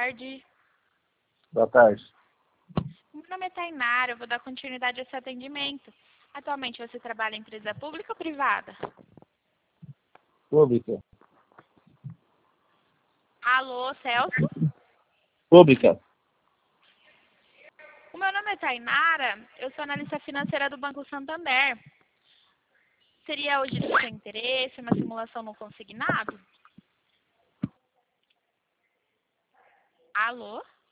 tarde. Boa tarde. Meu nome é Tainara, eu vou dar continuidade a esse atendimento. Atualmente você trabalha em empresa pública ou privada? Pública. Alô, Celso? Pública. O meu nome é Tainara, eu sou analista financeira do Banco Santander. Seria hoje do seu interesse uma simulação no consignado? Alô?